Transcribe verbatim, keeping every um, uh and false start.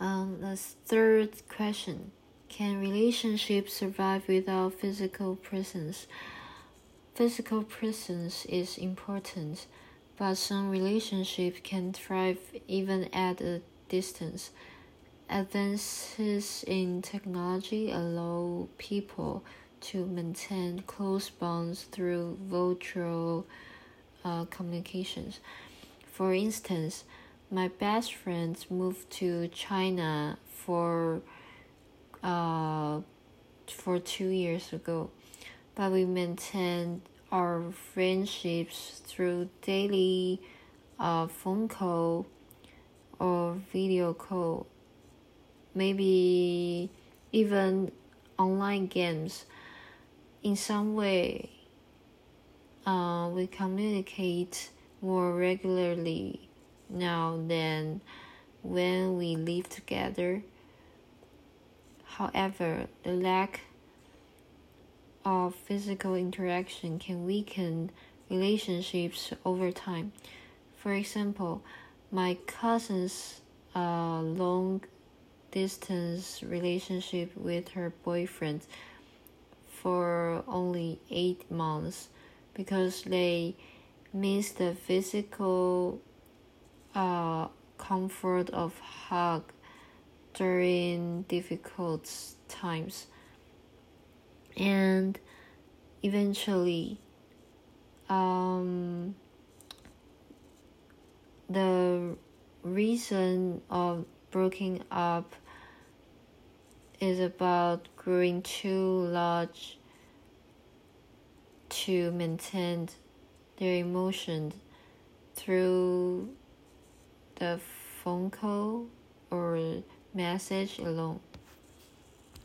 Um, the third question, can relationships survive without physical presence? Physical presence is important, but some relationships can thrive even at a distance. Advances in technology allow people to maintain close bonds through virtual uh, communications. For instance, my best friend moved to China for uh, for two years ago, but we maintained our friendships through daily uh, phone call or video call, maybe even online games. In some way, uh, we communicate more regularly now than when we live together. However, the lack of physical interaction can weaken relationships over time. For example, my cousin's uh, long distance relationship with her boyfriend for only eight months because they miss the physical uh, comfort of hug during difficult times. And eventually, um, the reason of breaking up is about growing too large to maintain their emotions through the phone call or message alone.